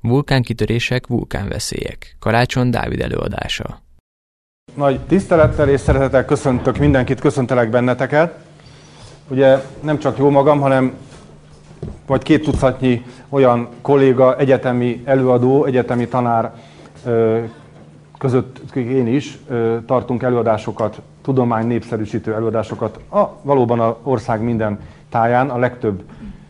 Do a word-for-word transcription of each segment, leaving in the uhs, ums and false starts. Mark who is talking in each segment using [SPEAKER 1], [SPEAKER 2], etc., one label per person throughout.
[SPEAKER 1] Vulkánkitörések, vulkánveszélyek. Karácsony Dávid előadása.
[SPEAKER 2] Nagy tisztelettel és szeretettel köszöntök mindenkit, köszöntelek benneteket. Ugye nem csak jó magam, hanem vagy két tucatnyi olyan kolléga, egyetemi előadó, egyetemi tanár között én is tartunk előadásokat, tudomány népszerűsítő előadásokat a, valóban az ország minden táján, a legtöbb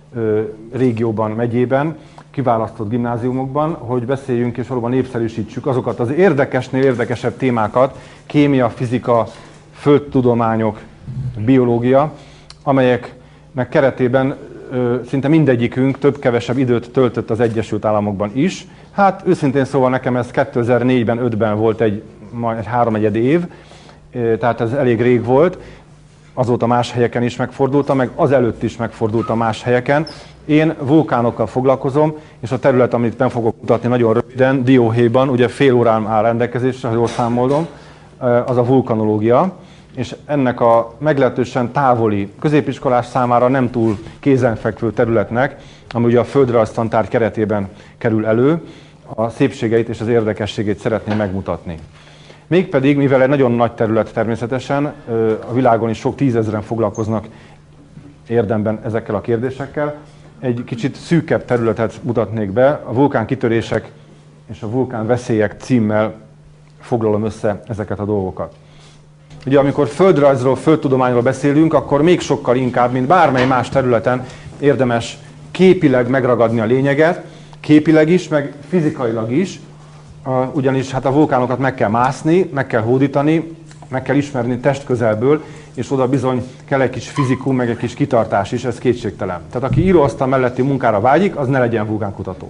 [SPEAKER 2] régióban, megyében, kiválasztott gimnáziumokban, hogy beszéljünk és valóban népszerűsítsük azokat az érdekesnél érdekesebb témákat, kémia, fizika, földtudományok, biológia, amelyeknek keretében ö, szinte mindegyikünk több-kevesebb időt töltött az Egyesült Államokban is. Hát őszintén szóval nekem ez kétezer-négyben, ötben volt egy, majd egy háromnegyed év, tehát ez elég rég volt. Azóta más helyeken is megfordultam, meg azelőtt is megfordultam más helyeken. Én vulkánokkal foglalkozom, és a terület, amit nem fogok mutatni nagyon röviden, dióhéjban, ugye fél órán áll rendelkezésre, ha jól számolom, az a vulkanológia, és ennek a meglehetősen távoli, középiskolás számára nem túl kézenfekvő területnek, ami ugye a földrajztantárgy keretében kerül elő, a szépségeit és az érdekességét szeretném megmutatni. Mégpedig, mivel egy nagyon nagy terület természetesen, a világon is sok tízezren foglalkoznak érdemben ezekkel a kérdésekkel, egy kicsit szűkebb területet mutatnék be, a vulkánkitörések és a vulkánveszélyek címmel foglalom össze ezeket a dolgokat. Ugye amikor földrajzról, földtudományról beszélünk, akkor még sokkal inkább, mint bármely más területen érdemes képileg megragadni a lényeget, képileg is, meg fizikailag is, ugyanis hát a vulkánokat meg kell mászni, meg kell hódítani, meg kell ismerni testközelből, és oda bizony kell egy kis fizikum, meg egy kis kitartás is, ez kétségtelen. Tehát aki íróasztal melletti munkára vágyik, az ne legyen vulkánkutató.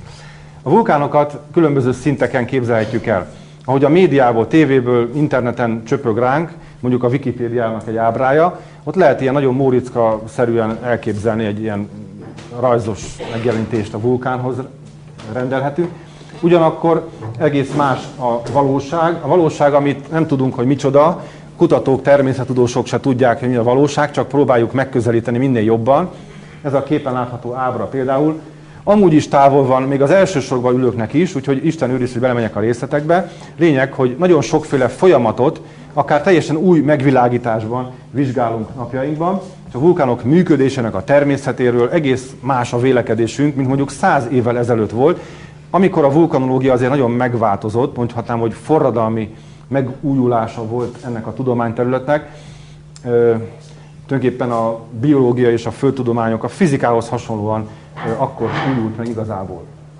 [SPEAKER 2] A vulkánokat különböző szinteken képzelhetjük el. Ahogy a médiából, tévéből, interneten csöpög ránk, mondjuk a Wikipédiának egy ábrája, ott lehet ilyen nagyon Móriczka-szerűen elképzelni egy ilyen rajzos megjelenítést a vulkánhoz rendelhetünk. Ugyanakkor egész más a valóság. A valóság, amit nem tudunk, hogy micsoda, kutatók, természettudósok se tudják, hogy mi a valóság, csak próbáljuk megközelíteni minél jobban. Ez a képen látható ábra például. Amúgy is távol van, még az első sorban ülőknek is, úgyhogy Isten őriz, hogy belemenjek a részletekbe. Lényeg, hogy nagyon sokféle folyamatot, akár teljesen új megvilágításban vizsgálunk napjainkban, és a vulkánok működésének a természetéről egész más a vélekedésünk, mint mondjuk száz évvel ezelőtt volt, amikor a vulkanológia azért nagyon megváltozott, mondhatnám, hogy forradalmi megújulása volt ennek a tudományterületnek. E, tulajdonképpen a biológia és a földtudományok a fizikához hasonlóan e, akkor újult meg igazából.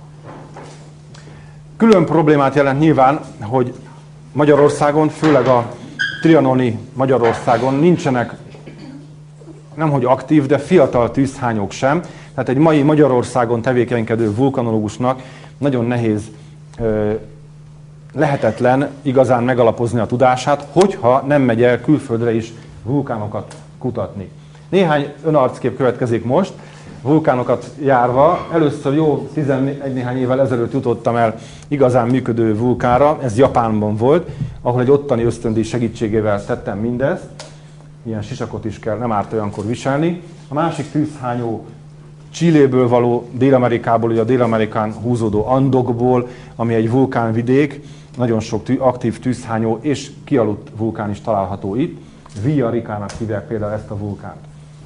[SPEAKER 2] Külön problémát jelent nyilván, hogy Magyarországon, főleg a trianoni Magyarországon nincsenek nemhogy aktív, de fiatal tűzhányók sem. Tehát egy mai Magyarországon tevékenykedő vulkanológusnak nagyon nehéz, lehetetlen igazán megalapozni a tudását, hogyha nem megy el külföldre is vulkánokat kutatni. Néhány önarckép következik most, vulkánokat járva. Először jó tizenegy néhány évvel ezelőtt jutottam el igazán működő vulkánra, ez Japánban volt, ahol egy ottani ösztöndíj segítségével tettem mindezt. Ilyen sisakot is kell, nem árt olyankor viselni. A másik tűzhányó Chiléből való, Dél-Amerikából, ugye a Dél-Amerikán húzódó Andokból, ami egy vulkánvidék, nagyon sok tű, aktív tűzhányó és kialudt vulkán is található itt. Villarikának hívják például ezt a vulkánt.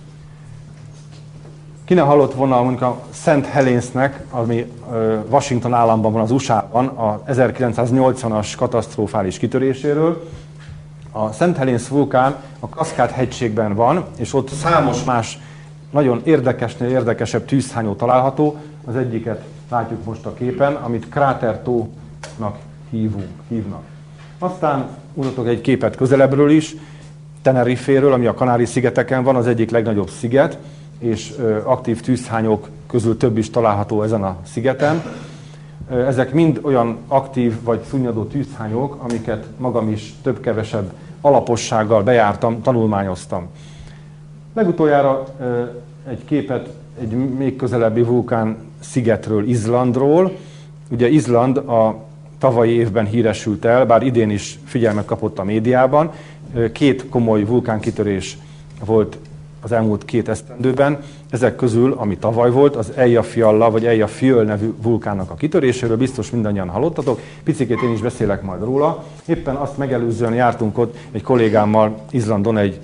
[SPEAKER 2] Ki ne hallott volna mondjuk a Szent Helénsznek, ami Washington államban van az u es á-ban, a ezerkilencszáznyolcvanas katasztrofális kitöréséről. A Szent Helénsz vulkán a Kaszkád-hegységben van, és ott számos más nagyon érdekesnél érdekesebb tűzhányó található. Az egyiket látjuk most a képen, amit krátertónak hívunk, hívnak. Aztán mutatok egy képet közelebbről is, Teneriféről, ami a Kanári-szigeteken van, az egyik legnagyobb sziget, és aktív tűzhányók közül több is található ezen a szigeten. Ezek mind olyan aktív vagy szunnyadó tűzhányók, amiket magam is több-kevesebb alapossággal bejártam, tanulmányoztam. Legutoljára egy képet egy még közelebbi vulkán szigetről, Izlandról. Ugye Izland a tavalyi évben híresült el, bár idén is figyelmet kapott a médiában. Két komoly vulkánkitörés volt az elmúlt két esztendőben. Ezek közül, ami tavaly volt, az Eyjafjalla vagy Eyjafjöll nevű vulkánnak a kitöréséről biztos mindannyian hallottatok. Picikét én is beszélek majd róla. Éppen azt megelőzően jártunk ott egy kollégámmal Izlandon egy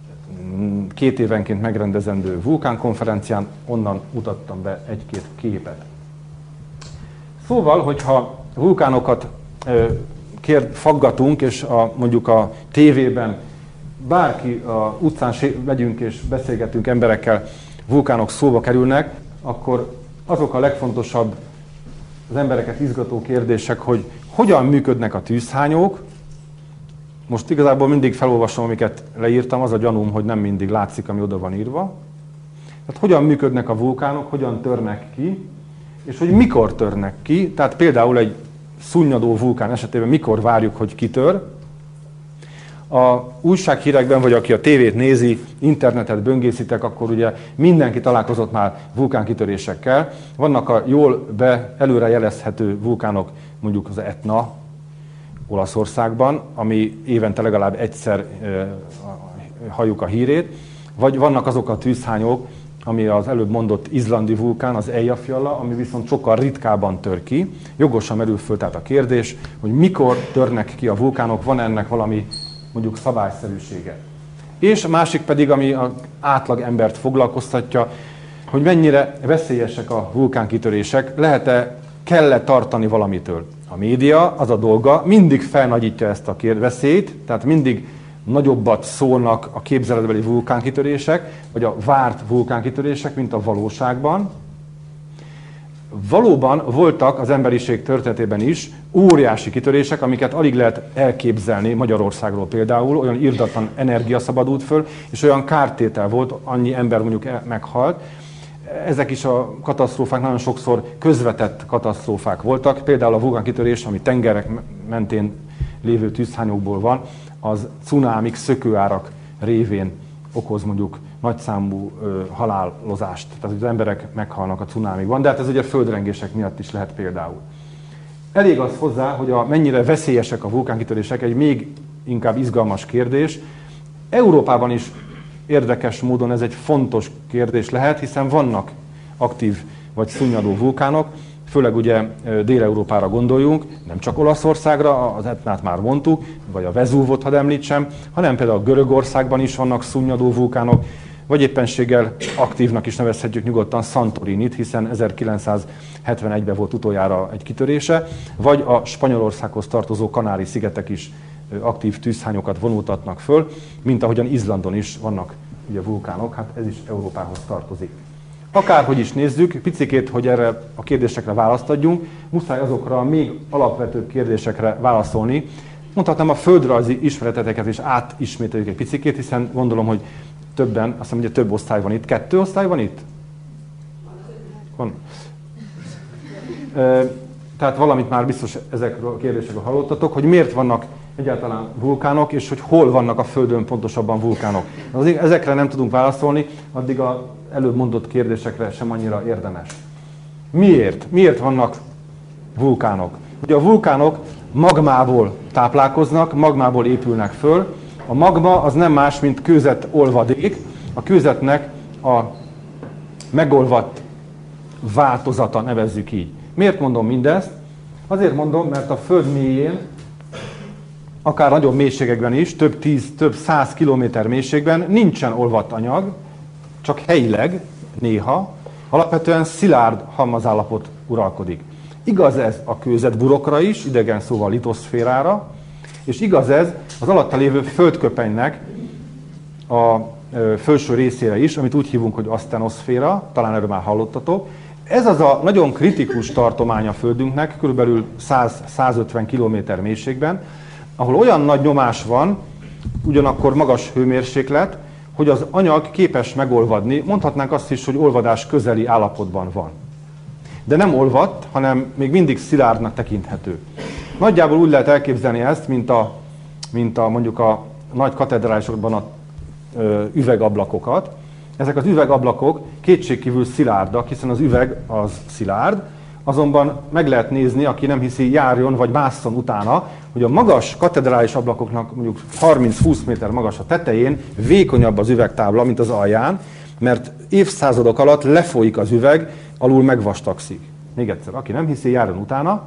[SPEAKER 2] két évenként megrendezendő vulkánkonferencián, onnan mutattam be egy-két képet. Szóval, hogyha vulkánokat kér, faggatunk, és a, mondjuk a tévében bárki a utcán megyünk és beszélgetünk emberekkel, vulkánok szóba kerülnek, akkor azok a legfontosabb, az embereket izgató kérdések, hogy hogyan működnek a tűzhányók. Most igazából mindig felolvasom, amiket leírtam, az a gyanúm, hogy nem mindig látszik, ami oda van írva. Tehát hogyan működnek a vulkánok, hogyan törnek ki, és hogy mikor törnek ki. Tehát például egy szunnyadó vulkán esetében mikor várjuk, hogy kitör. A újsághírekben, vagy aki a tévét nézi, internetet böngészitek, akkor ugye mindenki találkozott már vulkánkitörésekkel. Vannak a jól be előre jelezhető vulkánok, mondjuk az Etna Olaszországban, ami évente legalább egyszer e, halljuk a hírét, vagy vannak azok a tűzhányók, ami az előbb mondott izlandi vulkán, az Eyjafjalla, ami viszont sokkal ritkábban tör ki. Jogosan merül föl tehát a kérdés, hogy mikor törnek ki a vulkánok, van ennek valami mondjuk szabályszerűsége. És a másik pedig, ami az átlag embert foglalkoztatja, hogy mennyire veszélyesek a vulkánkitörések, lehet-e, kell-e tartani valamitől. A média, az a dolga, mindig felnagyítja ezt a veszélyt, tehát mindig nagyobbat szólnak a képzeletbeli vulkánkitörések, vagy a várt vulkánkitörések, mint a valóságban. Valóban voltak az emberiség történetében is óriási kitörések, amiket alig lehet elképzelni, Magyarországról például, olyan irdatlan energia szabadult föl, és olyan kártétel volt, annyi ember mondjuk meghalt. Ezek is a katasztrófák nagyon sokszor közvetett katasztrófák voltak. Például a vulkánkitörés, ami tengerek mentén lévő tűzhányókból van, az cunámik, szökőárak révén okoz mondjuk nagyszámú ö, halálozást. Tehát az emberek meghalnak a cunámikban, de hát ez ugye földrengések miatt is lehet például. Elég az hozzá, hogy a, mennyire veszélyesek a vulkánkitörések, egy még inkább izgalmas kérdés. Európában is érdekes módon ez egy fontos kérdés lehet, hiszen vannak aktív vagy szunnyadó vulkánok, főleg ugye Dél-Európára gondoljunk, nem csak Olaszországra, az Etnát már mondtuk, vagy a Vezúvot, ha említsem, hanem például Görögországban is vannak szunnyadó vulkánok, vagy éppenséggel aktívnak is nevezhetjük nyugodtan Santorinit, hiszen ezerkilencszázhetvenegyben volt utoljára egy kitörése, vagy a Spanyolországhoz tartozó Kanári-szigetek is aktív tűzhányokat vonultatnak föl, mint ahogyan Izlandon is vannak ugye vulkánok, hát ez is Európához tartozik. Akárhogy is nézzük, picikét, hogy erre a kérdésekre választ adjunk, muszáj azokra a még alapvetőbb kérdésekre válaszolni. Mondhatnám, a földrajzi ismereteteket is átismételjük egy picikét, hiszen gondolom, hogy többen, azt hiszem, ugye több osztály van itt. Kettő osztály van itt? Van. E, tehát valamit már biztos ezekről a kérdésekről hallottatok, hogy miért vannak egyáltalán vulkánok, és hogy hol vannak a Földön pontosabban vulkánok. Azért ezekre nem tudunk válaszolni, addig az előbb mondott kérdésekre sem annyira érdemes. Miért? Miért vannak vulkánok? Ugye a vulkánok magmából táplálkoznak, magmából épülnek föl. A magma az nem más, mint kőzet olvadék. A kőzetnek a megolvadt változata, nevezzük így. Miért mondom mindezt? Azért mondom, mert a Föld mélyén, akár nagyobb mélységekben is, több tíz, több száz kilométer mélységben nincsen olvadt anyag, csak helyileg, néha, alapvetően szilárd halmazállapot uralkodik. Igaz ez a kőzetburokra is, idegen szóval litoszférára, és igaz ez az alatta lévő földköpenynek a felső részére is, amit úgy hívunk, hogy asztenoszféra, talán erről már hallottatok. Ez az a nagyon kritikus tartomány a Földünknek, kb. száz-százötven kilométer mélységben, ahol olyan nagy nyomás van, ugyanakkor magas hőmérséklet, hogy az anyag képes megolvadni, mondhatnánk azt is, hogy olvadás közeli állapotban van. De nem olvadt, hanem még mindig szilárdnak tekinthető. Nagyjából úgy lehet elképzelni ezt, mint a, mint a mondjuk a nagy katedrálisokban a ö, üvegablakokat. Ezek az üvegablakok kétségkívül szilárdak, hiszen az üveg az szilárd, azonban meg lehet nézni, aki nem hiszi, járjon vagy másszon utána, hogy a magas katedrális ablakoknak mondjuk harminc-húsz méter magas a tetején vékonyabb az üvegtábla, mint az alján, mert évszázadok alatt lefolyik az üveg, alul megvastagszik. Még egyszer, aki nem hiszi, járjon utána.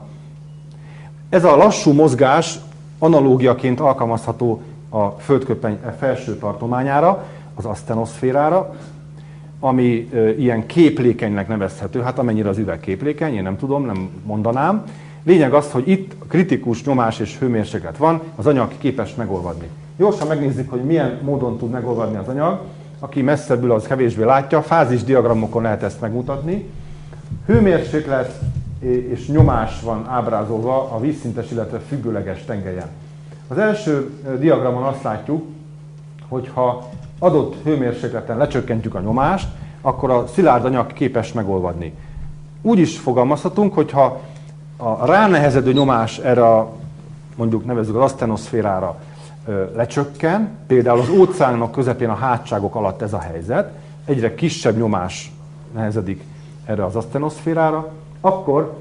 [SPEAKER 2] Ez a lassú mozgás analógiaként alkalmazható a földköpeny felső tartományára, az asztenoszférára, ami e, ilyen képlékenynek nevezhető, hát amennyire az üveg képlékeny, én nem tudom, nem mondanám. Lényeg az, hogy itt kritikus nyomás és hőmérséklet van, az anyag képes megolvadni. Gyorsan megnézzük, hogy milyen módon tud megolvadni az anyag. Aki messzebbül, az kevésbé látja, fázis diagramokon lehet ezt megmutatni. Hőmérséklet és nyomás van ábrázolva a vízszintes, illetve függőleges tengelyen. Az első diagramon azt látjuk, hogy ha adott hőmérsékleten lecsökkentjük a nyomást, akkor a szilárd anyag képes megolvadni. Úgy is fogalmazhatunk, hogyha a ránehezedő nyomás erre a, mondjuk nevezzük az asztenoszférára lecsökken, például az óceánok közepén a hátságok alatt ez a helyzet, egyre kisebb nyomás nehezedik erre az asztenoszférára, akkor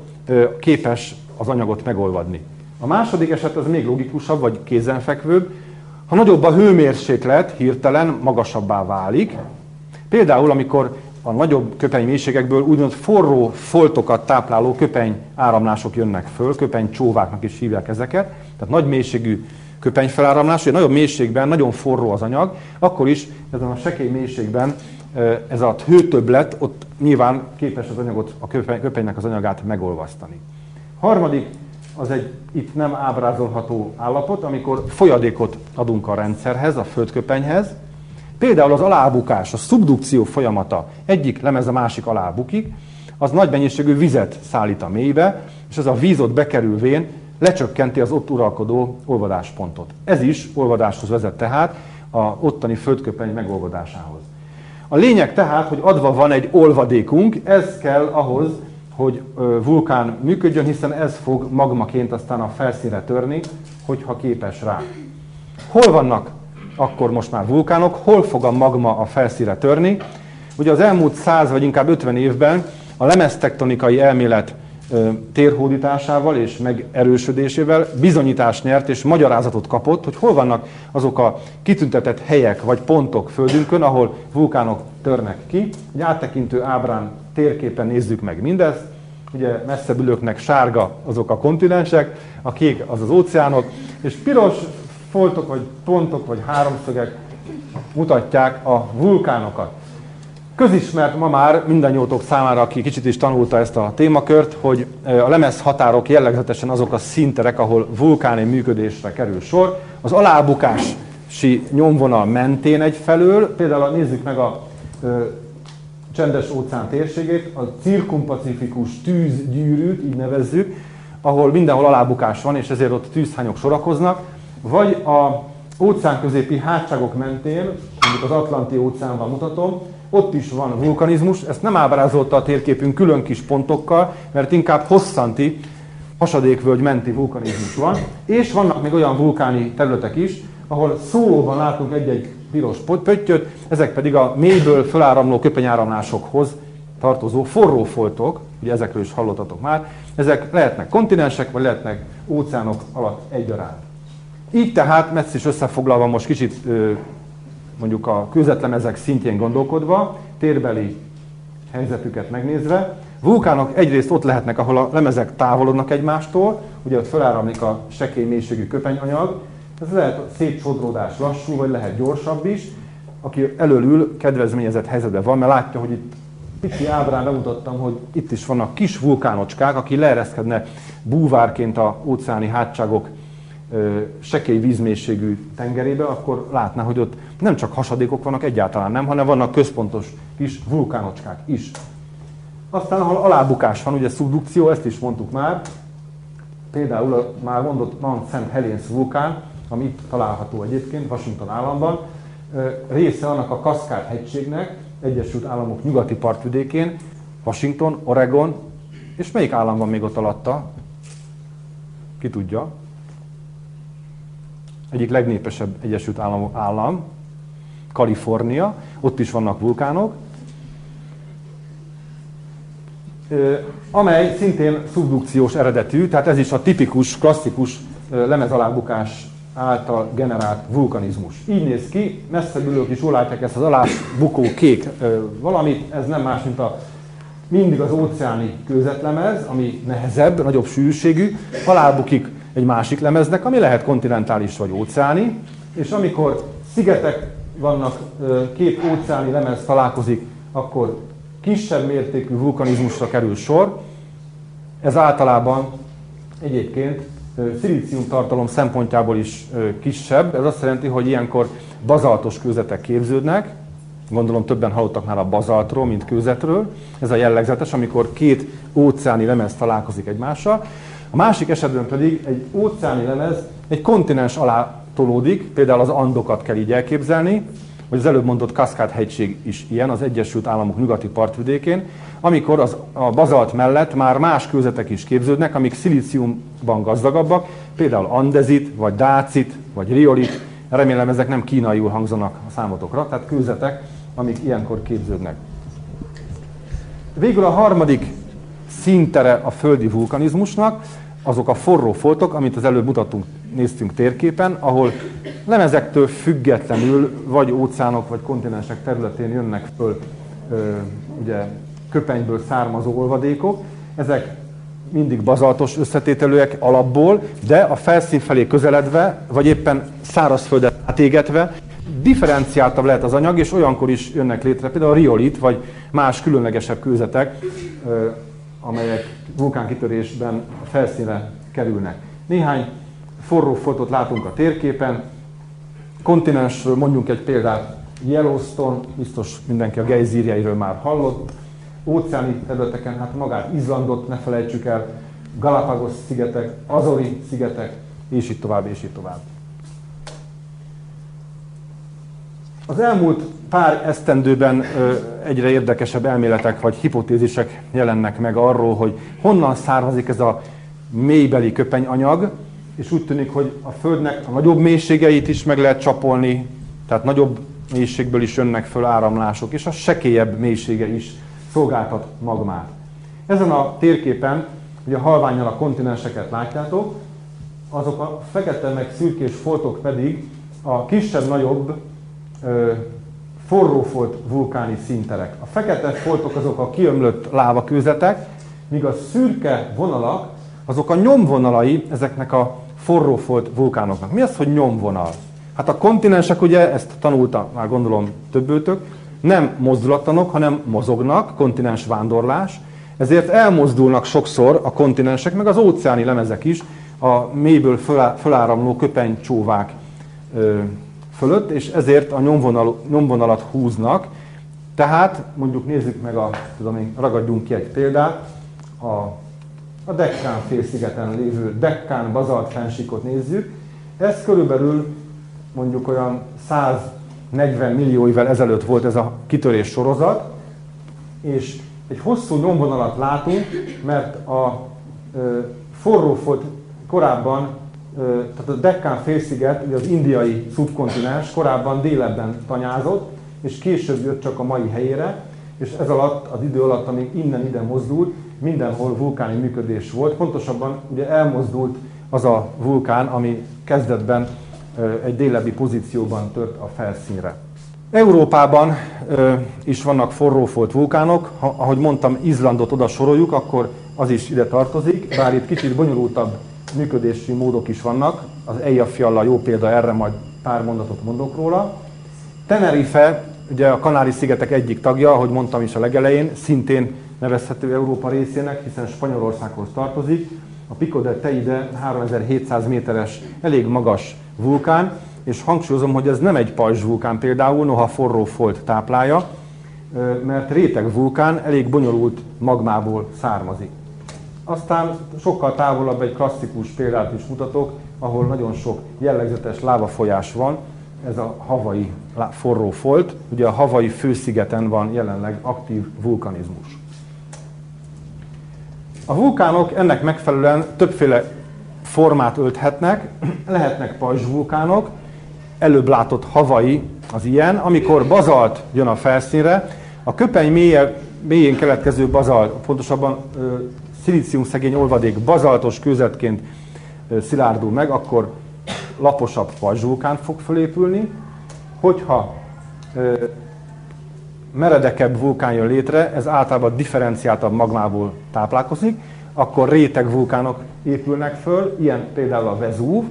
[SPEAKER 2] képes az anyagot megolvadni. A második eset az még logikusabb, vagy kézenfekvőbb. Ha nagyobb a hőmérséklet, hirtelen magasabbá válik. Például, amikor a nagyobb köpenymélységekből úgymond forró foltokat tápláló köpeny áramlások jönnek föl, köpenycsóváknak is hívják ezeket, tehát nagy mélységű köpenyfeláramlás, hogy nagyobb mélységben nagyon forró az anyag, akkor is ezen a sekély mélységben ez a hőtöbblet ott nyilván képes az anyagot, a köpeny, köpenynek az anyagát megolvasztani. Harmadik, az egy itt nem ábrázolható állapot, amikor folyadékot adunk a rendszerhez, a földköpenyhez. Például az alábukás, a szubdukció folyamata egyik lemez a másik alábukik, az nagy mennyiségű vizet szállít a mélybe, és ez a víz ott bekerülvén lecsökkenti az ott uralkodó olvadáspontot. Ez is olvadáshoz vezet tehát a ottani földköpeny megolvadásához. A lényeg tehát, hogy adva van egy olvadékunk, ez kell ahhoz, hogy vulkán működjön, hiszen ez fog magmaként aztán a felszínre törni, hogyha képes rá. Hol vannak akkor most már vulkánok, hol fog a magma a felszínre törni? Ugye az elmúlt száz vagy inkább ötven évben a lemeztektonikai elmélet térhódításával és megerősödésével bizonyítást nyert és magyarázatot kapott, hogy hol vannak azok a kitüntetett helyek vagy pontok földünkön, ahol vulkánok törnek ki. Egy áttekintő ábrán, térképen nézzük meg mindezt. Ugye messzebbülőknek sárga azok a kontinensek, a kék az az óceánok, és piros foltok vagy pontok vagy háromszögek mutatják a vulkánokat. Közismert ma már mindannyiótok számára, aki kicsit is tanulta ezt a témakört, hogy a lemezhatárok jellegzetesen azok a színterek, ahol vulkáni működésre kerül sor. Az alábukási nyomvonal mentén egyfelől, például nézzük meg a ö, csendes óceán térségét, a cirkumpacifikus tűzgyűrűt, így nevezzük, ahol mindenhol alábukás van, és ezért ott tűzhányok sorakoznak, vagy a óceán középi hátságok mentén, mondjuk az Atlanti óceánban mutatom, ott is van vulkanizmus, ezt nem ábrázolta a térképünk külön kis pontokkal, mert inkább hosszanti, hasadékvölgy menti vulkanizmus van, és vannak még olyan vulkáni területek is, ahol szólóban látunk egy-egy piros pöttyöt, ezek pedig a mélyből föláramló köpenyáramlásokhoz tartozó forró foltok, ugye ezekről is hallottatok már, ezek lehetnek kontinensek, vagy lehetnek óceánok alatt egyaránt. Így tehát, messze is összefoglalva most kicsit mondjuk a kőzetlemezek szintjén gondolkodva, térbeli helyzetüket megnézve, vulkánok egyrészt ott lehetnek, ahol a lemezek távolodnak egymástól, ugye ott feláramlik a sekély mélységű köpenyanyag, ez lehet szétsodródás lassú, vagy lehet gyorsabb is, aki előlül kedvezményezett helyzetben van, mert látja, hogy itt pici ábrán bemutattam, hogy itt is vannak kis vulkánocskák, aki leereszkedne búvárként a óceáni hátságok sekély vízmélységű tengerébe, akkor látná, hogy ott nem csak hasadékok vannak, egyáltalán nem, hanem vannak központos kis vulkánocskák is. Aztán, ahol alábukás van, ugye szubdukció, ezt is mondtuk már, például a már mondott Mount Saint Helens vulkán, ami itt található egyébként, Washington államban, része annak a Cascade hegységnek, Egyesült Államok nyugati partvidékén, Washington, Oregon, és melyik állam van még ott alatta? Ki tudja? Egyik legnépesebb Egyesült Államok állam, Kalifornia, ott is vannak vulkánok. amely szintén szubdukciós eredetű, tehát ez is a tipikus, klasszikus lemezalábbukás által generált vulkanizmus. Így néz ki, messzebbülők is jól látják ezt az alábbukó kék valamit, ez nem más, mint a mindig az óceáni kőzetlemez, ami nehezebb, nagyobb sűrűségű, alábbukik egy másik lemeznek, ami lehet kontinentális vagy óceáni, és amikor szigetek vannak, két óceáni lemez találkozik, akkor kisebb mértékű vulkanizmusra kerül sor. Ez általában egyébként szilícium tartalom szempontjából is kisebb. Ez azt jelenti, hogy ilyenkor bazaltos kőzetek képződnek. Gondolom többen hallottak már a bazaltról, mint kőzetről. Ez a jellegzetes, amikor két óceáni lemez találkozik egymással. A másik esetben pedig egy óceáni lemez egy kontinens alá tolódik, például az Andokat kell így elképzelni, vagy az előbb mondott Kaszkád-hegység is ilyen, az Egyesült Államok nyugati partvidékén, amikor az, a bazalt mellett már más kőzetek is képződnek, amik szilíciumban gazdagabbak, például andezit, vagy dácit, vagy riolit. Remélem ezek nem kínaiul hangzanak a számotokra, tehát kőzetek, amik ilyenkor képződnek. Végül a harmadik színtere a földi vulkanizmusnak, azok a forró foltok, amit az előbb mutattunk, néztünk térképen, ahol lemezektől függetlenül vagy óceánok, vagy kontinensek területén jönnek föl ö, ugye, köpenyből származó olvadékok. Ezek mindig bazaltos összetételűek alapból, de a felszín felé közeledve, vagy éppen szárazföldet átégetve, differenciáltabb lehet az anyag, és olyankor is jönnek létre például a riolit, vagy más különlegesebb kőzetek, ö, amelyek vulkánkitörésben a felszínre kerülnek. Néhány forró foltot látunk a térképen. Kontinensről mondjunk egy példát, Yellowstone, biztos mindenki a gejzírjeiről már hallott. Óceáni területeken, hát magát Izlandot ne felejtsük el, Galapagos szigetek, Azori szigetek, és így tovább, és így tovább. Az elmúlt pár esztendőben egyre érdekesebb elméletek vagy hipotézisek jelennek meg arról, hogy honnan származik ez a mélybeli köpenyanyag, és úgy tűnik, hogy a Földnek a nagyobb mélységeit is meg lehet csapolni, tehát nagyobb mélységből is jönnek föl áramlások, és a sekélyebb mélysége is szolgáltat magmát. Ezen a térképen, ugye halvánnyal a kontinenseket látjátok, azok a fekete meg szürkés foltok pedig a kisebb-nagyobb forrófolt vulkáni színterek. A fekete foltok azok a kiömlött lávakőzetek, míg a szürke vonalak azok a nyomvonalai ezeknek a forrófolt vulkánoknak. Mi az, hogy nyomvonal? Hát a kontinensek, ugye, ezt tanulta már gondolom többőtök, nem mozdulatlanok, hanem mozognak, kontinens vándorlás, ezért elmozdulnak sokszor a kontinensek, meg az óceáni lemezek is a mélyből föláramló köpenycsóvák fölött, és ezért a nyomvonal, nyomvonalat húznak. Tehát mondjuk nézzük meg, a, tudom én, ragadjunk ki egy példát, a, a Dekkán félszigeten lévő Dekkán bazalt fennsíkot nézzük. Ez körülbelül mondjuk olyan száznegyven millió évvel ezelőtt volt ez a kitörés sorozat, és egy hosszú nyomvonalat látunk, mert a ö, forrófolt korábban, tehát a Dekkán félsziget, ugye az indiai szubkontinens korábban délebben tanyázott, és később jött csak a mai helyére, és ez alatt, az idő alatt, amíg innen ide mozdult, mindenhol vulkáni működés volt. Pontosabban ugye elmozdult az a vulkán, ami kezdetben egy délebbi pozícióban tört a felszínre. Európában is vannak forrófolt vulkánok, ha, ahogy mondtam, Izlandot oda soroljuk, akkor az is ide tartozik, bár itt kicsit bonyolultabb működési módok is vannak. Az Eyjafjalla jó példa erre, majd pár mondatot mondok róla. Tenerife, ugye a Kanári-szigetek egyik tagja, ahogy mondtam is a legelején, szintén nevezhető Európa részének, hiszen Spanyolországhoz tartozik. A Pico de Teide háromezer-hétszáz méteres, elég magas vulkán, és hangsúlyozom, hogy ez nem egy pajzsvulkán például, noha forró folt táplálja, mert réteg vulkán elég bonyolult magmából származik. Aztán sokkal távolabb egy klasszikus példát is mutatok, ahol nagyon sok jellegzetes lávafolyás van, ez a Hawaii forró folt. Ugye a Hawaii főszigeten van jelenleg aktív vulkanizmus. A vulkánok ennek megfelelően többféle formát ölthetnek, lehetnek pajzsvulkánok, előbb látott Hawaii az ilyen, amikor bazalt jön a felszínre, a köpeny mélye mélyén keletkező bazalt, pontosabban szilícium szegény olvadék bazaltos kőzetként szilárdul meg, akkor laposabb pajzsvulkán fog fölépülni. Hogyha meredekebb vulkán jön létre, ez általában differenciáltabb magmából táplálkozik, akkor réteg vulkánok épülnek föl, ilyen például a Vezúv.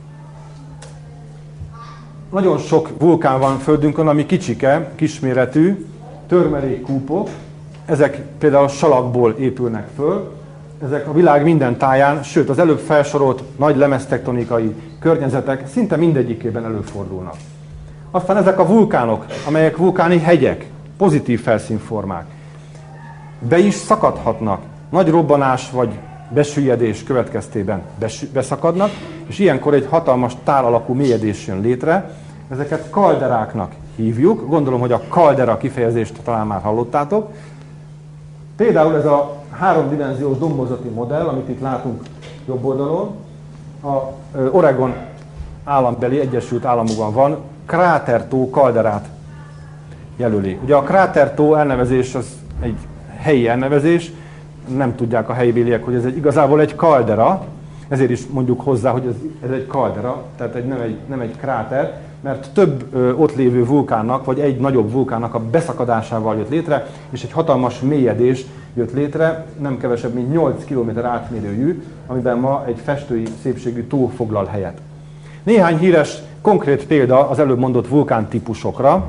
[SPEAKER 2] Nagyon sok vulkán van földünkön, ami kicsike, kisméretű, törmelékkúpok, ezek például salakból épülnek föl, ezek a világ minden táján, sőt az előbb felsorolt nagy lemeztektonikai környezetek szinte mindegyikében előfordulnak. Aztán ezek a vulkánok, amelyek vulkáni hegyek, pozitív felszínformák, be is szakadhatnak, nagy robbanás vagy besüllyedés következtében beszakadnak, és ilyenkor egy hatalmas tál alakú mélyedés jön létre. Ezeket kalderáknak hívjuk, gondolom, hogy a kaldera kifejezést talán már hallottátok. Például ez a háromdimenziós dombozati modell, amit itt látunk jobb oldalon, a Oregon állambeli Egyesült Államokban van, krátertó kalderát jelöli. Ugye a krátertó elnevezés az egy helyi elnevezés, nem tudják a helybéliek, hogy ez egy, igazából egy kaldera, ezért is mondjuk hozzá, hogy ez, ez egy kaldera, tehát egy, nem, egy, nem egy kráter, mert több ö, ott lévő vulkánnak, vagy egy nagyobb vulkánnak a beszakadásával jött létre, és egy hatalmas mélyedés jött létre, nem kevesebb, mint nyolc kilométer átmérőjű, amiben ma egy festői szépségű tó foglal helyet. Néhány híres, konkrét példa az előbb mondott vulkántípusokra.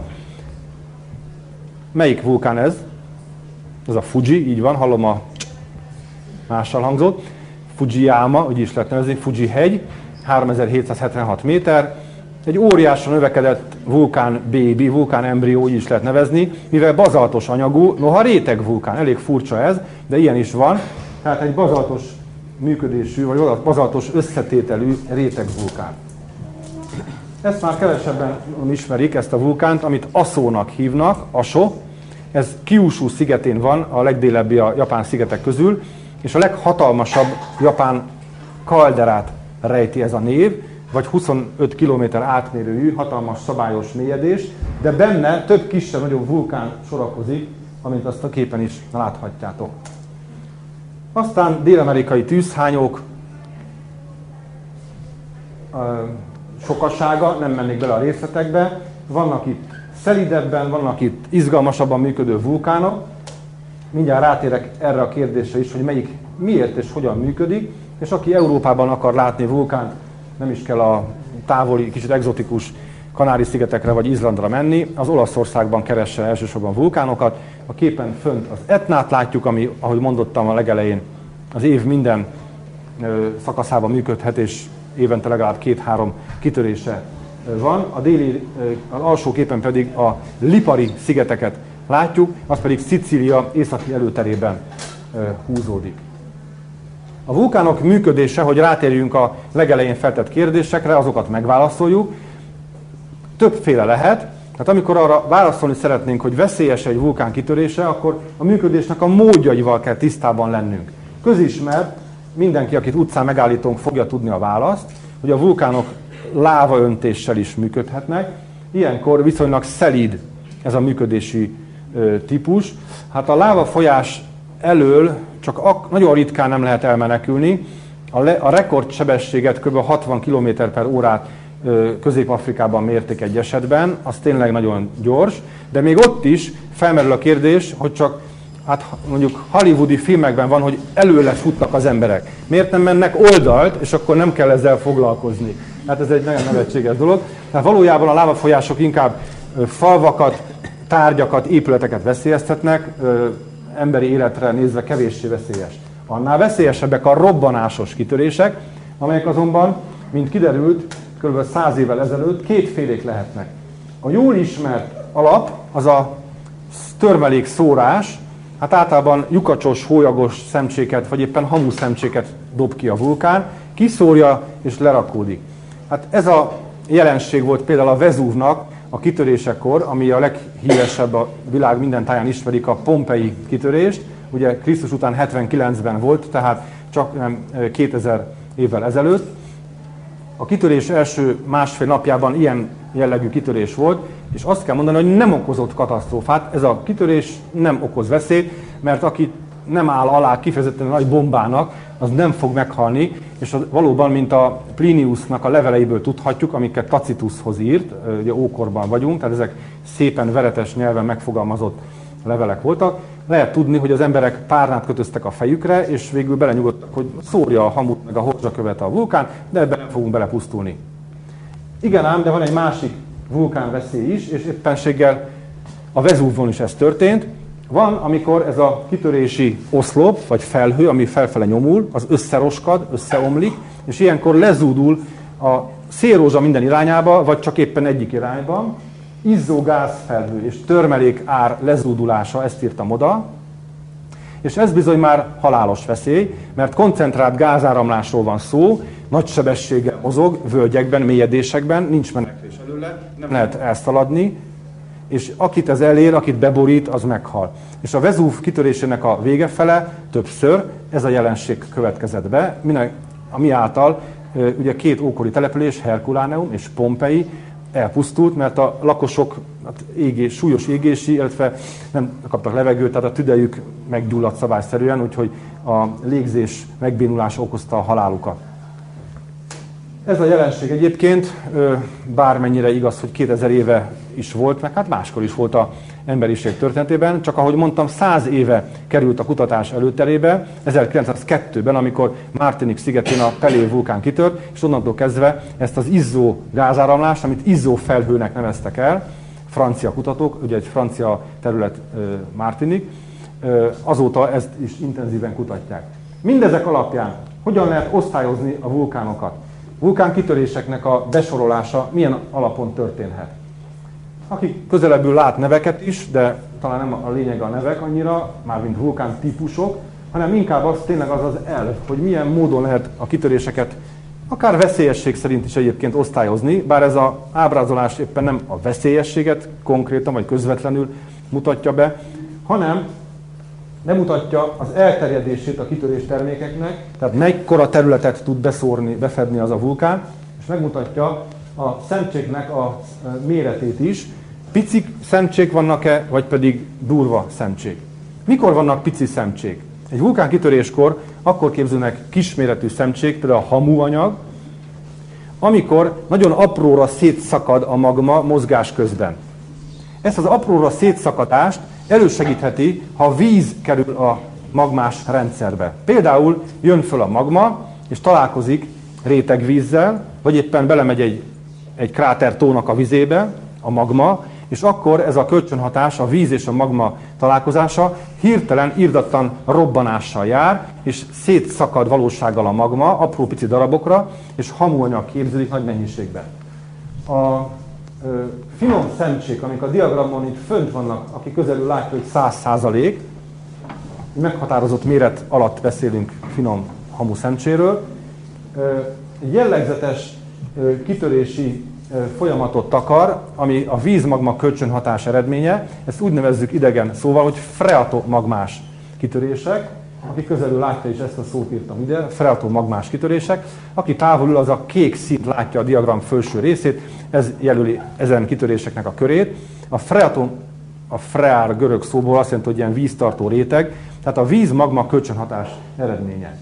[SPEAKER 2] Melyik vulkán ez? Ez a Fuji, így van, hallom a mással hangzott. Fujiyama, úgy is lehet nevezni, Fuji hegy, háromezer-hétszázhetvenhat méter. Egy óriásan növekedett vulkán bébi, vulkán embrió, úgy is lehet nevezni, mivel bazaltos anyagú, noha réteg vulkán, elég furcsa ez, de ilyen is van. Tehát egy bazaltos működésű, vagy bazaltos összetételű réteg vulkán. Ezt már kevesebben ismerik, ezt a vulkánt, amit Asónak hívnak, Aso. Ez Kyushu szigetén van, a legdélebbi a japán szigetek közül, és a leghatalmasabb japán kalderát rejti ez a név, vagy huszonöt kilométer átmérőjű, hatalmas szabályos mélyedés, de benne több kisebb-nagyobb vulkán sorakozik, amint azt a képen is láthatjátok. Aztán dél-amerikai tűzhányók sokasága, nem mennék bele a részletekbe, vannak itt szelidebben, vannak itt izgalmasabban működő vulkánok. Mindjárt rátérek erre a kérdésre is, hogy melyik miért és hogyan működik, és aki Európában akar látni vulkánt, nem is kell a távoli, kicsit egzotikus Kanári-szigetekre vagy Izlandra menni, az Olaszországban keresse elsősorban vulkánokat. A képen fönt az Etnát látjuk, ami, ahogy mondottam a legelején, az év minden ö, szakaszában működhet, és évente legalább két-három kitörése van. A déli, az alsó képen pedig a Lipari szigeteket látjuk, az pedig Szicília északi előterében húzódik. A vulkánok működése, hogy rátérjünk a legelején feltett kérdésekre, azokat megválaszoljuk, többféle lehet. Tehát amikor arra válaszolni szeretnénk, hogy veszélyes egy vulkán kitörése, akkor a működésnek a módjaival kell tisztában lennünk. Közismert, mindenki, akit utcán megállítunk, fogja tudni a választ, hogy a vulkánok lávaöntéssel is működhetnek. Ilyenkor viszonylag szelíd ez a működési ö, típus. Hát a lávafolyás elől csak ak- nagyon ritkán nem lehet elmenekülni. A, le- a rekordsebességet kb. hatvan kilométer per órát ö, Közép-Afrikában mérték egy esetben, az tényleg nagyon gyors, de még ott is felmerül a kérdés, hogy csak hát mondjuk hollywoodi filmekben van, hogy előle futnak az emberek. Miért nem mennek oldalt, és akkor nem kell ezzel foglalkozni? Hát ez egy nagyon nevetséges dolog. Tehát valójában a lávafolyások inkább falvakat, tárgyakat, épületeket veszélyeztetnek, emberi életre nézve kevéssé veszélyes. Annál veszélyesebbek a robbanásos kitörések, amelyek azonban, mint kiderült, kb. száz évvel ezelőtt kétfélék lehetnek. A jól ismert alap az a törmelék szórás, hát általában lyukacsos, hólyagos szemcséket, vagy éppen hamuszemcséket dob ki a vulkán, kiszórja és lerakódik. Hát ez a jelenség volt például a Vezúvnak a kitörésekor, ami a leghíresebb, a világ minden táján ismerik, a Pompei kitörést. Ugye Krisztus után hetvenkilencben volt, tehát csak nem kétezer évvel ezelőtt. A kitörés első másfél napjában ilyen jellegű kitörés volt. És azt kell mondani, hogy nem okozott katasztrófát, ez a kitörés nem okoz veszélyt, mert aki nem áll alá kifejezetten nagy bombának, az nem fog meghalni, és az valóban, mint a Pliniusnak a leveleiből tudhatjuk, amiket Tacitushoz írt, ugye ókorban vagyunk, tehát ezek szépen veretes nyelven megfogalmazott levelek voltak, lehet tudni, hogy az emberek párnát kötöztek a fejükre, és végül belenyugodtak, hogy szórja a hamut meg a horzsakövet a vulkán, de ebben nem fogunk belepusztulni. Igen ám, de van egy másik vulkánveszély is, és éppenséggel a Vezúvon is ez történt. Van, amikor ez a kitörési oszlop, vagy felhő, ami felfele nyomul, az összeroskad, összeomlik, és ilyenkor lezúdul a szélrózsa minden irányába, vagy csak éppen egyik irányban. Izzó gázfelhő és törmelék ár lezúdulása, ezt írtam oda. És ez bizony már halálos veszély, mert koncentrált gázáramlásról van szó, nagy sebességgel mozog, völgyekben, mélyedésekben, nincs menekvés előle, nem lehet elszaladni, és akit ez elér, akit beborít, az meghal. És a Vezúv kitörésének a vége fele többször ez a jelenség következett be, ami által ugye két ókori település, Herculaneum és Pompei elpusztult, mert a lakosok hát égés, súlyos égési, illetve nem kaptak levegőt, tehát a tüdejük meggyulladt szabályszerűen, úgyhogy a légzés megbénulása okozta a halálukat. Ez a jelenség egyébként bármennyire igaz, hogy kétezer éve is volt, meg hát máskor is volt az emberiség történetében, csak ahogy mondtam, száz éve került a kutatás előterébe, ezerkilencszázkettőben, amikor Martinique szigetén a Pelée vulkán kitört, és onnantól kezdve ezt az izzó gázáramlást, amit izzó felhőnek neveztek el, francia kutatók, ugye egy francia terület Martinique, azóta ezt is intenzíven kutatják. Mindezek alapján hogyan lehet osztályozni a vulkánokat? Vulkánkitöréseknek a besorolása milyen alapon történhet? Aki közelebbül lát neveket is, de talán nem a lényeg a nevek annyira, mármint vulkán típusok, hanem inkább az tényleg az az elv, hogy milyen módon lehet a kitöréseket akár veszélyesség szerint is egyébként osztályozni, bár ez az ábrázolás éppen nem a veszélyességet konkrétan vagy közvetlenül mutatja be, hanem bemutatja az elterjedését a kitörés termékeknek, tehát mekkora területet tud beszórni, befedni az a vulkán, és megmutatja a szemcséknek a méretét is. Pici szemcsék vannak-e, vagy pedig durva szemcsék? Mikor vannak pici szemcsék? Egy vulkán kitöréskor akkor képződnek kisméretű szemcsék, például a hamuanyag, amikor nagyon apróra szétszakad a magma mozgás közben. Ezt az apróra szétszakadást elősegítheti, ha víz kerül a magmás rendszerbe. Például jön föl a magma, és találkozik rétegvízzel, vagy éppen belemegy egy, egy krátertónak a vizébe, a magma, és akkor ez a kölcsönhatás, a víz és a magma találkozása hirtelen, irdatlan robbanással jár, és szétszakad valósággal a magma apró pici darabokra, és hamuanyag képződik nagy mennyiségben. A ö, finom szemcsék, amik a diagramon itt fönt vannak, aki közelül látja, hogy száz százalék, meghatározott méret alatt beszélünk finom hamu szemcséről, ö, jellegzetes ö, kitörési folyamatot takar, ami a víz-magma kölcsönhatás eredménye. Ezt úgy nevezzük idegen szóval, hogy freatomagmás kitörések. Aki közelül látja is, ezt a szót írtam ide, freatomagmás kitörések. Aki távolul, az a kék színt látja a diagram felső részét, ez jelöli ezen kitöréseknek a körét. A freatom, a freár görög szóból azt jelenti, hogy ilyen víztartó réteg, tehát a víz-magma kölcsönhatás eredménye.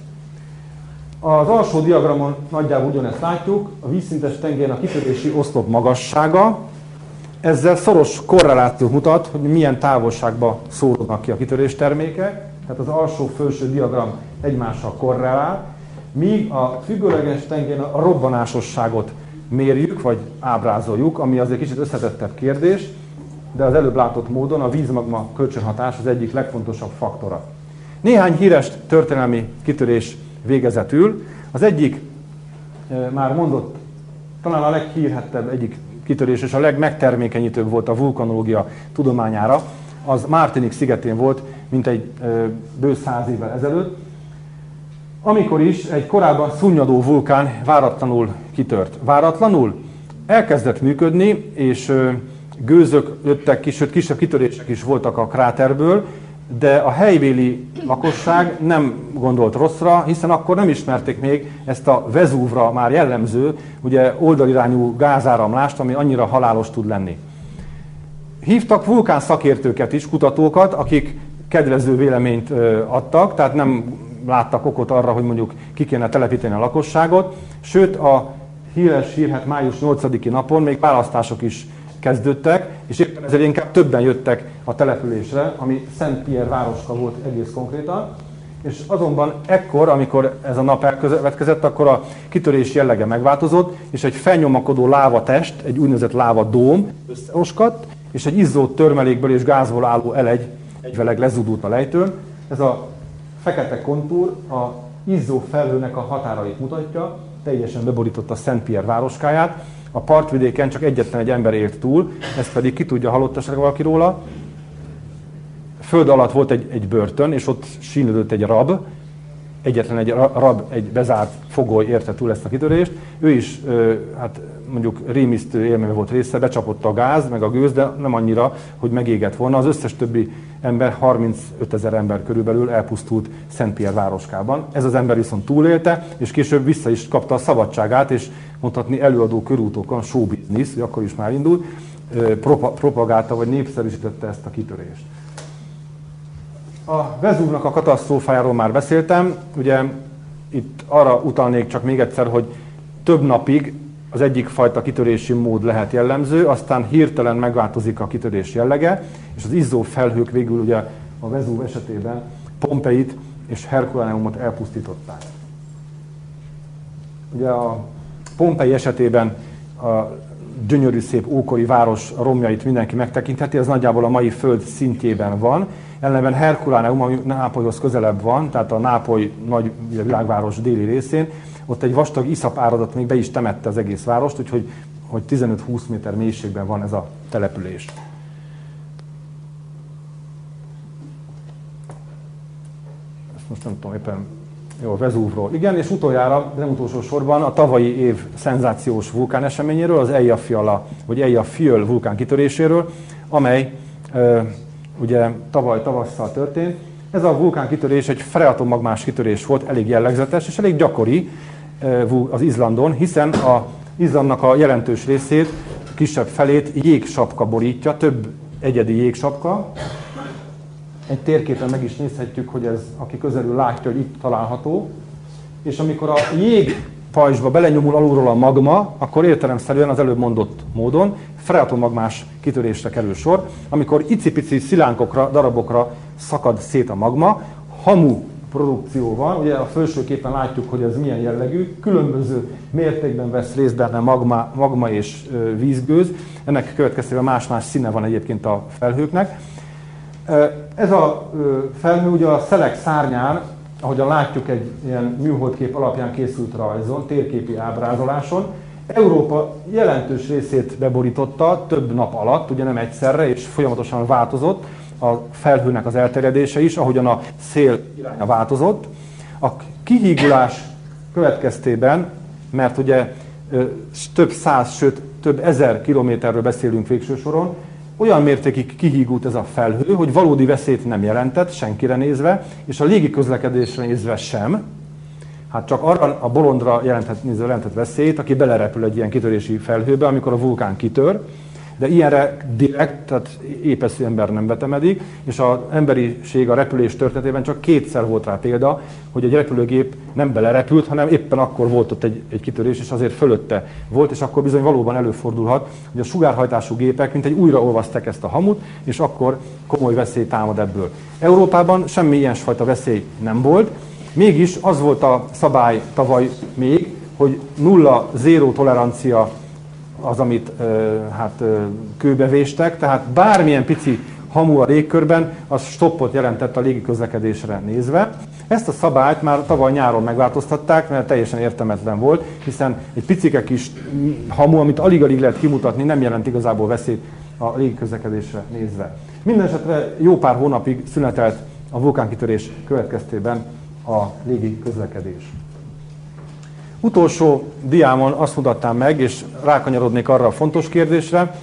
[SPEAKER 2] Az alsó diagramon nagyjából ugyanezt látjuk, a vízszintes tengeren a kitörési oszlop magassága, ezzel szoros korrelációt mutat, hogy milyen távolságba szóródnak ki a kitörés termékek, tehát az alsó-felső diagram egymással korrelál, míg a függőleges tengeren a robbanásosságot mérjük, vagy ábrázoljuk, ami azért kicsit összetettebb kérdés, de az előbb látott módon a vízmagma kölcsönhatás az egyik legfontosabb faktora. Néhány híres történelmi kitörés végezetül. Az egyik, már mondott, talán a leghírhettebb egyik kitörés, és a legmegtermékenyítőbb volt a vulkanológia tudományára, az Martinique szigetén volt, mint egy bő száz évvel ezelőtt, amikor is egy korábban szunnyadó vulkán váratlanul kitört. Váratlanul elkezdett működni, és gőzök jöttek ki, sőt kisebb kitörések is voltak a kráterből, de a helybéli lakosság nem gondolt rosszra, hiszen akkor nem ismerték még ezt a Vezúvra már jellemző, ugye oldalirányú gázáramlást, ami annyira halálos tud lenni. Hívtak vulkán szakértőket is, kutatókat, akik kedvező véleményt adtak, tehát nem láttak okot arra, hogy mondjuk ki kéne telepíteni a lakosságot, sőt a híres hírhet május nyolcadiki napon még választások is kezdődtek, és éppen ezért inkább többen jöttek a településre, ami Szent-Pierre városka volt egész konkrétan, és azonban ekkor, amikor ez a nap elkövetkezett, akkor a kitörés jellege megváltozott, és egy felnyomakodó lávatest, egy úgynevezett lávadóm összeoskadt, és egy izzó törmelékből és gázból álló elegy egyveleg lezúdult a lejtőn. Ez a fekete kontúr a izzó felhőnek a határait mutatja, teljesen beborította Szent-Pierre városkáját. A partvidéken csak egyetlen egy ember élt túl, ez pedig ki tudja, halott esetleg valaki róla. Föld alatt volt egy, egy börtön, és ott sínlődött egy rab, egyetlen egy rab, egy bezárt fogoly érte túl ezt a kitörést. Ő is, hát mondjuk rémisztő élményben volt része, becsapott a gáz, meg a gőz, de nem annyira, hogy megégett volna. Az összes többi ember, harmincötezer ember körülbelül elpusztult Szent-Pierre városkában. Ez az ember viszont túlélte, és később vissza is kapta a szabadságát, és mondhatni előadó körútokon, show business, hogy akkor is már indult, propagálta vagy népszerűsítette ezt a kitörést. A Vezúvnak a katasztrófájáról már beszéltem, ugye itt arra utalnék csak még egyszer, hogy több napig az egyik fajta kitörési mód lehet jellemző, aztán hirtelen megváltozik a kitörés jellege, és az izzó felhők végül ugye a Vezúv esetében Pompeit és Herculaneumot elpusztították. Ugye a Pompei esetében a gyönyörű szép ókori város romjait mindenki megtekintheti, ez nagyjából a mai föld szintjében van. Ellenben Herculaneum, ami Nápolyhoz közelebb van, tehát a Nápoly nagy világváros déli részén, ott egy vastag iszap áradat még be is temette az egész várost, úgyhogy hogy tizenöt-húsz méter mélységben van ez a település. Ezt most nem tudom éppen, jó, Vezúvról. Igen, és utoljára, nem utolsó sorban a tavalyi év szenzációs vulkáneseményéről, az Eyjafjalla, vagy Eyjafjöll vulkán kitöréséről, amely ö, ugye tavaly tavasszal történt. Ez a vulkánkitörés egy freatomagmás kitörés volt, elég jellegzetes és elég gyakori az Izlandon, hiszen az Izlandnak a jelentős részét, kisebb felét jégsapka borítja, több egyedi jégsapka. Egy térképen meg is nézhetjük, hogy ez, aki közelül látja, hogy itt található. És amikor a jégpajzsba belenyomul alulról a magma, akkor értelemszerűen az előbb mondott módon freatomagmás kitörésre kerül sor, amikor icipici szilánkokra, darabokra szakad szét a magma, hamu produkció van, ugye a felső képen látjuk, hogy ez milyen jellegű, különböző mértékben vesz részt benne magma, magma és ö, vízgőz, ennek következtében más-más színe van egyébként a felhőknek. Ez a ö, felhő ugye a szelek szárnyán, ahogyan látjuk egy ilyen műholdkép alapján készült rajzon, térképi ábrázoláson, Európa jelentős részét beborította több nap alatt, ugye nem egyszerre, és folyamatosan változott a felhőnek az elterjedése is, ahogyan a szél iránya változott. A kihígulás következtében, mert ugye több száz, sőt több ezer kilométerről beszélünk végső soron, olyan mértékig kihígult ez a felhő, hogy valódi veszélyt nem jelentett senkire nézve, és a légi közlekedésre nézve sem. Hát csak arra a bolondra jelentett, nézve jelentett veszélyt, aki belerepül egy ilyen kitörési felhőbe, amikor a vulkán kitör, de ilyenre direkt, tehát épeszű ember nem vetemedik, és az emberiség a repülés történetében csak kétszer volt rá példa, hogy egy repülőgép nem belerepült, hanem éppen akkor volt ott egy, egy kitörés, és azért fölötte volt, és akkor bizony valóban előfordulhat, hogy a sugárhajtású gépek mint egy újraolvaszták ezt a hamut, és akkor komoly veszély támad ebből. Európában semmi ilyesfajta veszély nem volt, mégis az volt a szabály tavaly még, hogy nulla, zéró tolerancia az, amit hát kőbevéstek, tehát bármilyen pici hamu a légkörben, az stoppot jelentett a légiközlekedésre nézve. Ezt a szabályt már tavaly nyáron megváltoztatták, mert teljesen értelmetlen volt, hiszen egy picike kis hamu, amit alig-alig lehet kimutatni, nem jelent igazából veszélyt a légiközlekedésre nézve. Mindenesetre jó pár hónapig szünetelt a vulkánkitörés következtében a légiközlekedés. Utolsó diámon azt mutattam meg, és rákanyarodnék arra a fontos kérdésre,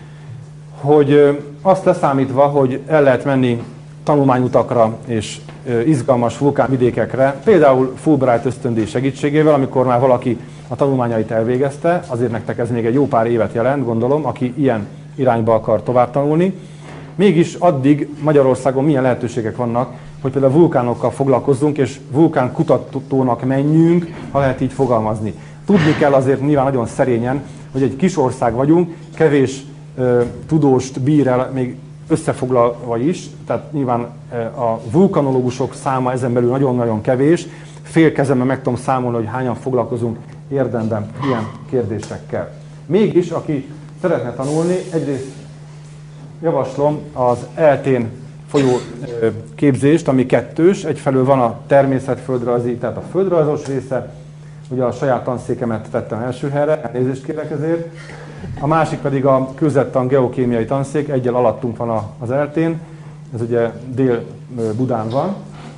[SPEAKER 2] hogy azt leszámítva, hogy el lehet menni tanulmányutakra és izgalmas vulkánvidékekre, például Fulbright ösztöndíj segítségével, amikor már valaki a tanulmányait elvégezte, azért nektek ez még egy jó pár évet jelent, gondolom, aki ilyen irányba akar tovább tanulni. Mégis addig Magyarországon milyen lehetőségek vannak, hogy például vulkánokkal foglalkozzunk, és vulkánkutatónak menjünk, ha lehet így fogalmazni. Tudni kell azért nyilván nagyon szerényen, hogy egy kis ország vagyunk, kevés ö, tudóst bír el, még összefoglalva is, tehát nyilván a vulkanológusok száma ezen belül nagyon-nagyon kevés. Fél kezemben meg tudom számolni, hogy hányan foglalkozunk érdemben ilyen kérdésekkel. Mégis, aki szeretne tanulni, egyrészt javaslom az eltén folyó képzést, ami kettős. Egyfelől van a természetföldrajzi, tehát a földrajzos része, ugye a saját tanszékemet tettem első helyre, elnézést kérek ezért. A másik pedig a kőzettan geokémiai tanszék, egyel alattunk van az eltén, ez ugye Dél-Budán van,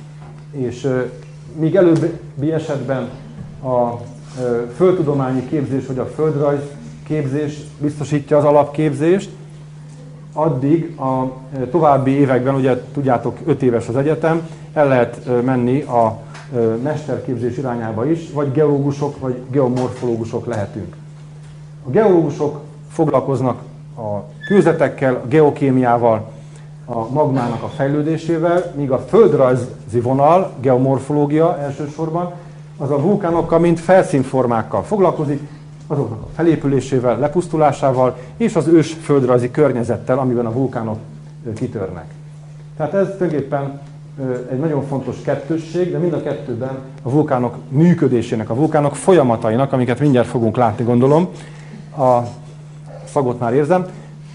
[SPEAKER 2] és míg előbbi esetben a földtudományi képzés, vagy a földrajz képzés biztosítja az alapképzést, addig a további években, ugye tudjátok, öt éves az egyetem, el lehet menni a mesterképzés irányába is, vagy geológusok, vagy geomorfológusok lehetünk. A geológusok foglalkoznak a kőzetekkel, a geokémiával, a magmának a fejlődésével, míg a földrajzi vonal, geomorfológia elsősorban, az a vulkánokkal, mint felszínformákkal foglalkozik, azoknak a felépülésével, lepusztulásával és az ős földrajzi környezettel, amiben a vulkánok kitörnek. Tehát ez tulajdonképpen egy nagyon fontos kettősség, de mind a kettőben a vulkánok működésének, a vulkánok folyamatainak, amiket mindjárt fogunk látni, gondolom, a szagot már érzem,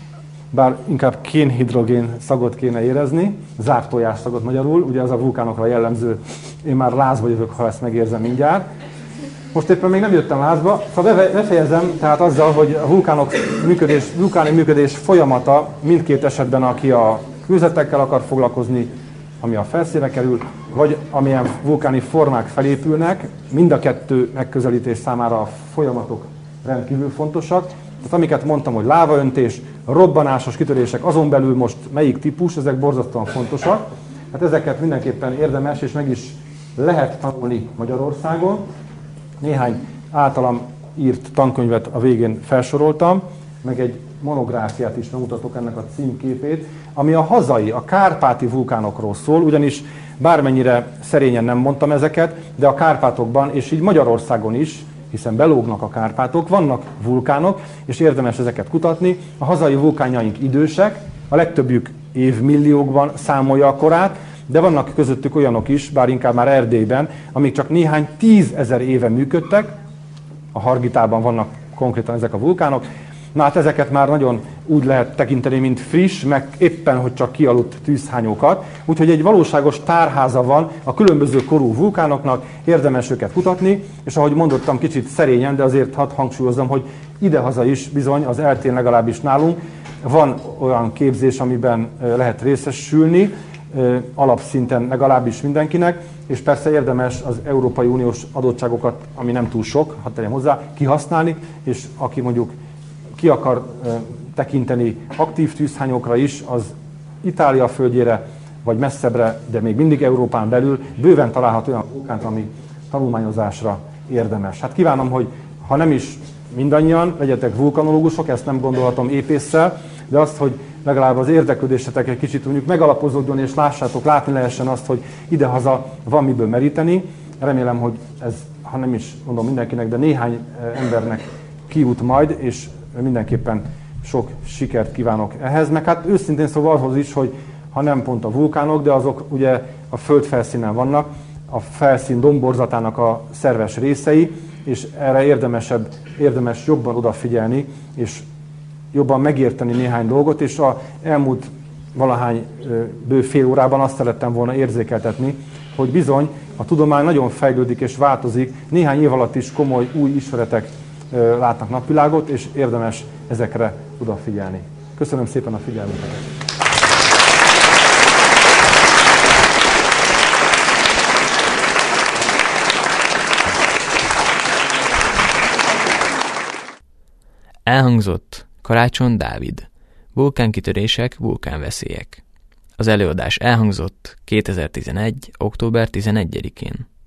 [SPEAKER 2] bár inkább kénhidrogén szagot kéne érezni, zárt tojás szagot magyarul, ugye az a vulkánokra jellemző, én már lázba jövök, ha ezt megérzem mindjárt. Most éppen még nem jöttem lázba, szóval befejezem tehát azzal, hogy a vulkánok működés, vulkáni működés folyamata mindkét esetben, aki a kőzetekkel akar foglalkozni, ami a felszínre kerül, vagy amilyen vulkáni formák felépülnek, mind a kettő megközelítés számára a folyamatok rendkívül fontosak. Tehát amiket mondtam, hogy lávaöntés, robbanásos kitörések, azon belül most melyik típus, ezek borzasztóan fontosak. Hát ezeket mindenképpen érdemes, és meg is lehet tanulni Magyarországon. Néhány általam írt tankönyvet a végén felsoroltam, meg egy monográfiát is megmutatok, ennek a címképét, ami a hazai, a kárpáti vulkánokról szól, ugyanis bármennyire szerényen nem mondtam ezeket, de a Kárpátokban, és így Magyarországon is, hiszen belógnak a Kárpátok, vannak vulkánok, és érdemes ezeket kutatni. A hazai vulkánjaink idősek, a legtöbbjük évmilliókban számolja a korát, de vannak közöttük olyanok is, bár inkább már Erdélyben, amik csak néhány tízezer éve működtek, a Hargitában vannak konkrétan ezek a vulkánok. Na hát ezeket már nagyon úgy lehet tekinteni, mint friss, meg éppen, hogy csak kialudt tűzhányókat. Úgyhogy egy valóságos tárháza van a különböző korú vulkánoknak, érdemes őket kutatni, és ahogy mondottam, kicsit szerényen, de azért hadd hangsúlyozom, hogy idehaza is bizony, az eltén legalábbis nálunk, van olyan képzés, amiben lehet részesülni, alapszinten legalábbis mindenkinek, és persze érdemes az Európai Uniós adottságokat, ami nem túl sok, hadd tegyem hozzá, kihasználni, és aki mondjuk ki akar tekinteni aktív tűzhányókra is, az Itália földjére, vagy messzebbre, de még mindig Európán belül bőven találhat olyan vulkánt, ami tanulmányozásra érdemes. Hát kívánom, hogy ha nem is mindannyian legyetek vulkanológusok, ezt nem gondolhatom épésszel, de azt, hogy legalább az érdeklődésetek egy kicsit mondjuk megalapozódjon, és lássátok, látni lehessen azt, hogy idehaza van miből meríteni. Remélem, hogy ez, ha nem is mondom mindenkinek, de néhány embernek kijut majd, és mindenképpen sok sikert kívánok ehhez. Meg hát őszintén szóval ahhoz is, hogy ha nem pont a vulkánok, de azok ugye a föld felszínen vannak, a felszín domborzatának a szerves részei, és erre érdemesebb, érdemes jobban odafigyelni, és jobban megérteni néhány dolgot, és az elmúlt valahány bő fél órában azt szerettem volna érzékeltetni, hogy bizony a tudomány nagyon fejlődik és változik, néhány év alatt is komoly új ismeretek látnak napvilágot, és érdemes ezekre odafigyelni. Köszönöm szépen a figyelmüket!
[SPEAKER 1] Elhangzott Karácsony Dávid. Vulkánkitörések, vulkánveszélyek. Az előadás elhangzott kétezer-tizenegy. október tizenegyedikén.